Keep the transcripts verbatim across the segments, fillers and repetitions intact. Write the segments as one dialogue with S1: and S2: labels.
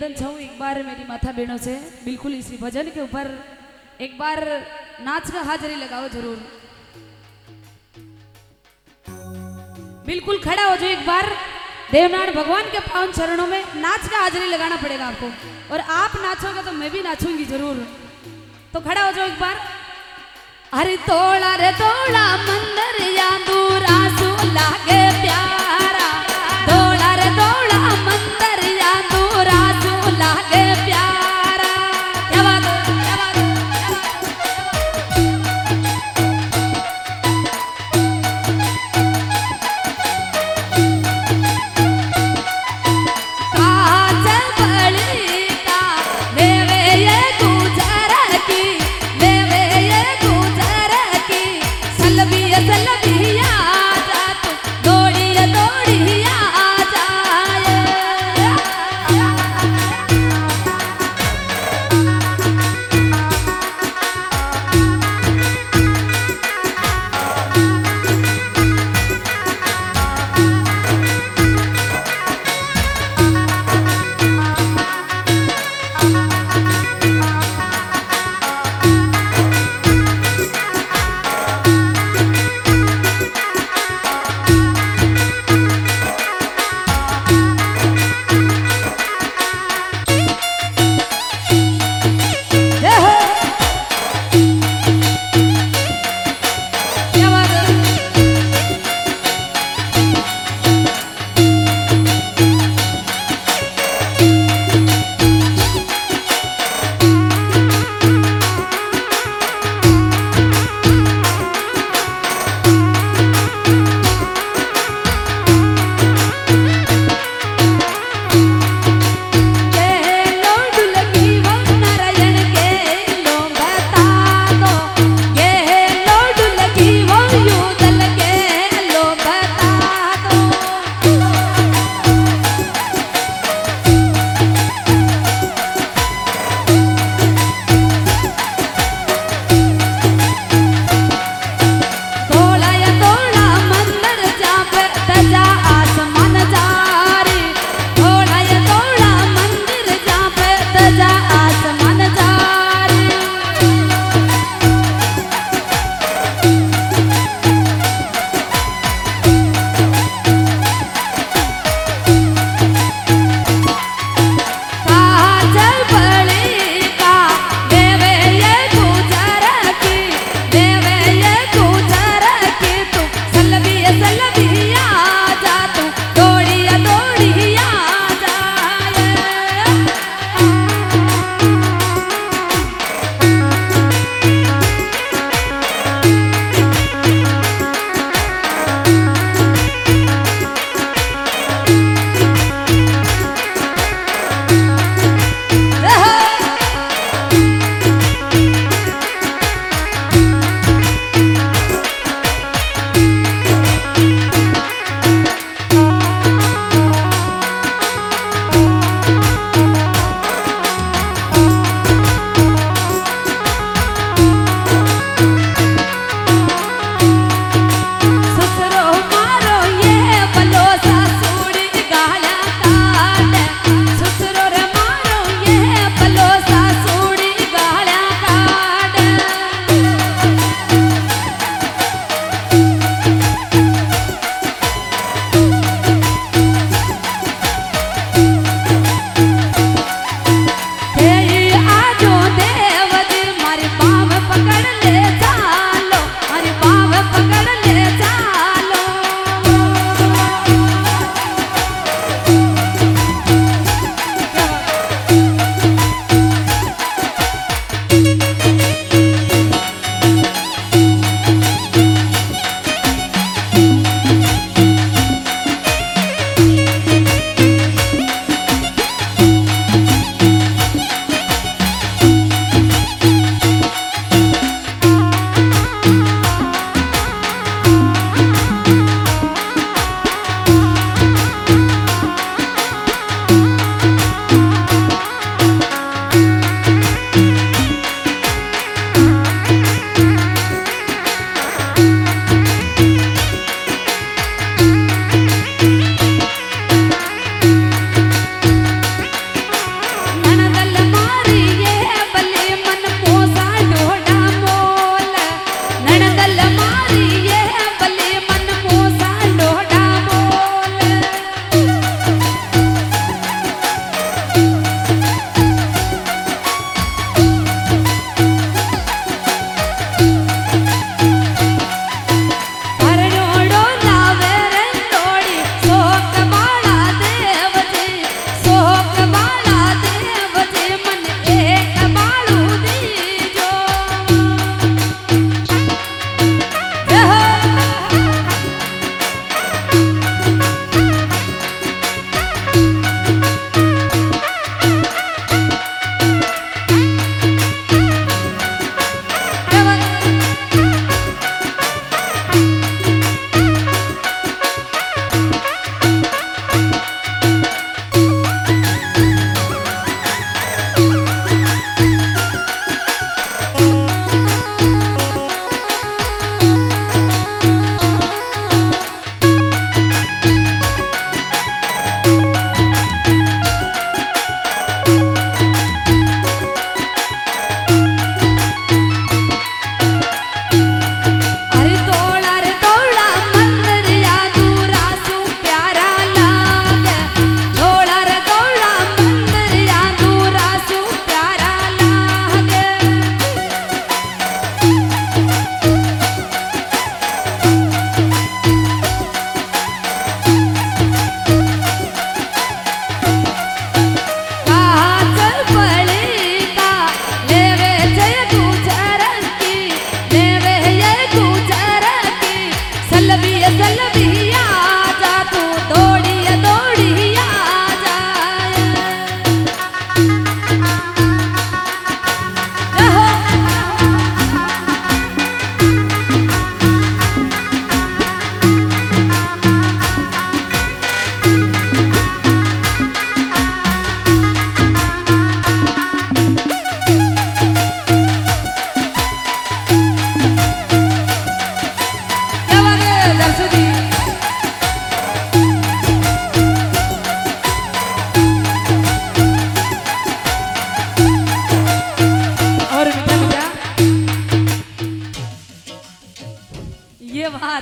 S1: निवेदन चाहूँ एक बार मेरी माता बहनों से, बिल्कुल इसी भजन के ऊपर एक बार नाच का हाजिरी लगाओ जरूर। बिल्कुल खड़ा हो जाओ एक बार, देवनारायण भगवान के पावन चरणों में नाच का हाजिरी लगाना पड़ेगा आपको, और आप नाचोगे तो मैं भी नाचूंगी जरूर। तो खड़ा हो जाओ एक बार। अरे तोड़ा रे तोड़ा मंदिर या दूरा सु लागे प्यारा, तोड़ा रे तोड़ा मंदिर या दूरा सु लागे प्यारा। क्या बात है, क्या बात है, काज बड़ी का देवे ये गुजर की, देवे ये गुजर की, सलबी सलबिया जात दौड़ी दौड़ी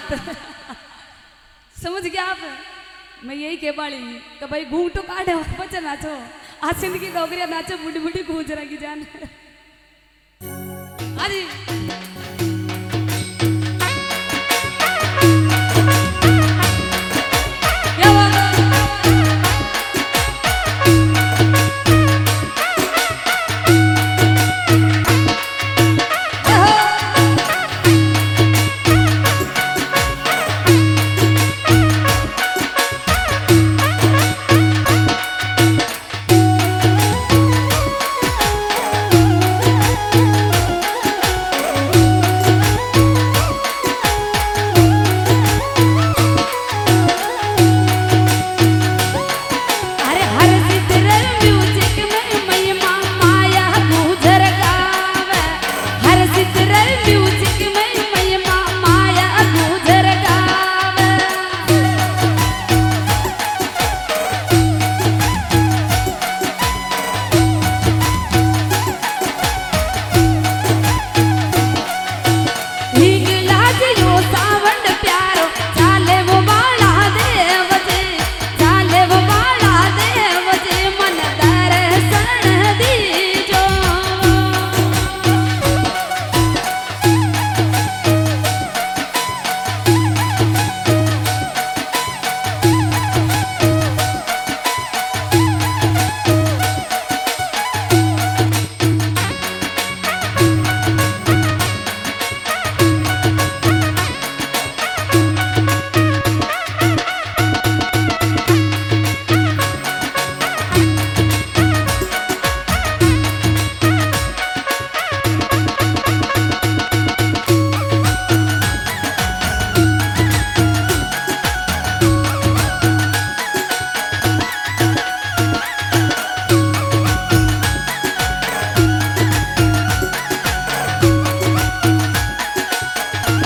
S1: बात समझ गया आप। मैं यही कह पाड़ी कि भाई घूंटो काटे और बच्चा नाचो आज जिंदगी डोगरिया नाचो बुढ़ी बुढ़ी गूंज रही जान। हाँ जी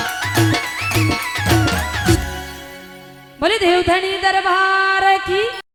S1: बोले देवधनी दरबार की।